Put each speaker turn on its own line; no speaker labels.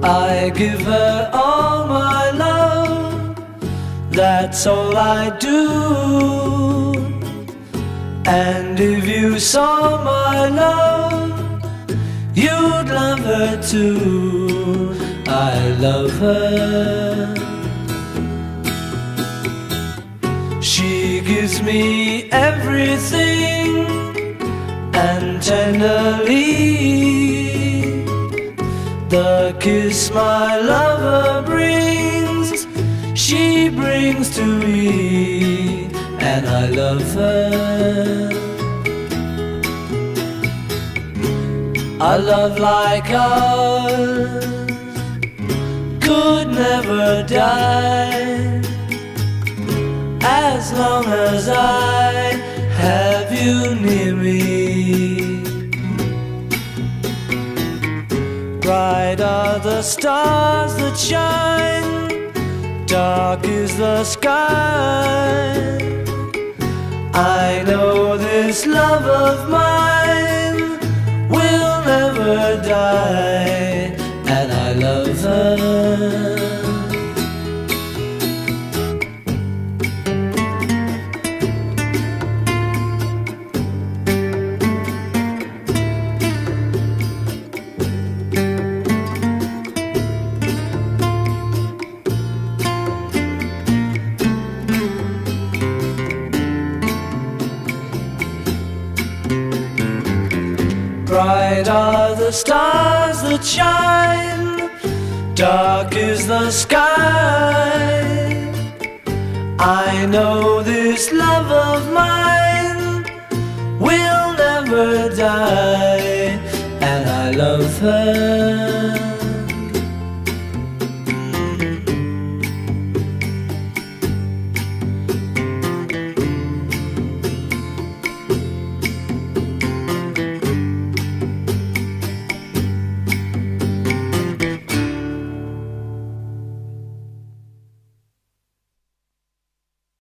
I give her all my love, that's all I do. And if you saw my love, you'd love her too. I love her. She gives me everything, and tenderly the kiss my lover brings, she brings to me, and I love her. A love like ours could never die, as long as I have you near me. Bright are the stars that shine, dark is the sky. I know this love of mine will never die, and I love her. Bright are the stars that shine, dark is the sky. I know this love of mine will never die, and I love her.